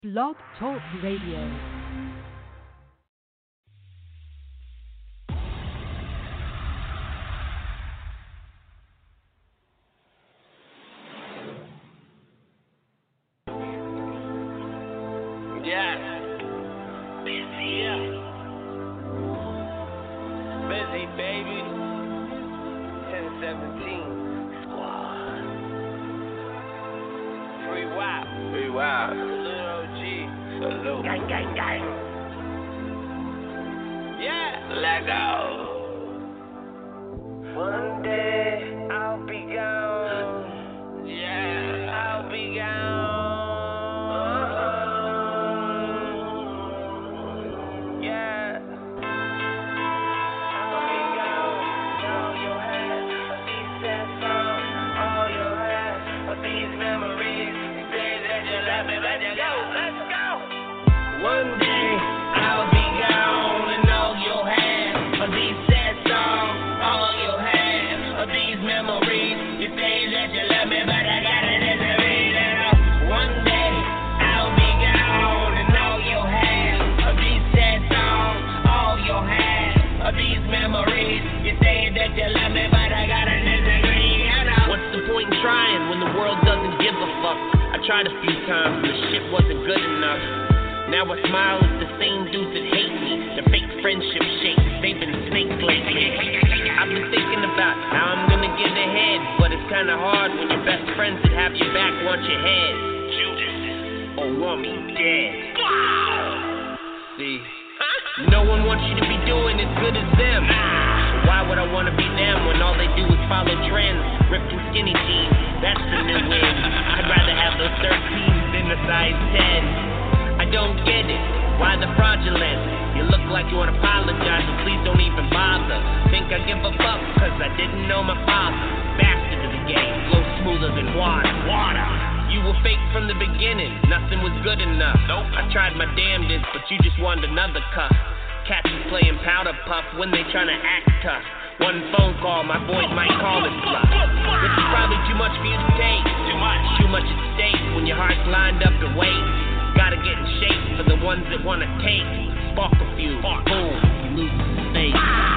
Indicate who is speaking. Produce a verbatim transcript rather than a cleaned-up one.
Speaker 1: Blog Talk Radio.
Speaker 2: Yeah. Busy, yeah. Busy, baby. ten seventeen. Squad. Free Wild. Free Wild. Salute O G. Salute. Gang, gang, gang. Yeah. Let go. One day I'll be gone. Yeah. I'll be gone. One day I'll be gone, and all you'll have are these sad songs. All you'll have are these memories. You say that you love me, but I got it in the read. One day I'll be gone, and all you'll have are these sad songs. All you'll have are these memories. You say that you love me, but I got it in the read. What's the point in trying when the world doesn't give a fuck? I tried a few times, but the shit wasn't good enough. Now I smile at the same dudes that hate me. The fake friendship shakes, they've been snakes lately. I've been thinking about how I'm gonna get ahead, but it's kinda hard when your best friends that have your back want your head. Judas, or want me dead. See, no one wants you to be doing as good as them. So why would I wanna be them when all they do is follow trends? Ripped and skinny jeans, that's the new win. I'd rather have those thirteens than a size ten. I don't get it, why the fraudulence? You look like you wanna apologize, but please don't even bother. Think I give a fuck, cause I didn't know my father. Bastard of the game, flow smoother than water. Water. You were fake from the beginning, nothing was good enough. Nope. I tried my damnedest, but you just wanted another cuff. Cats is playing powder puff when they tryna act tough. One phone call, my boys might call it bluff. This is probably too much for you to take. Too much. Too much at stake when your heart's lined up to wait. Gotta get in shape for the ones that wanna take. Spark a few, boom, you lose the state.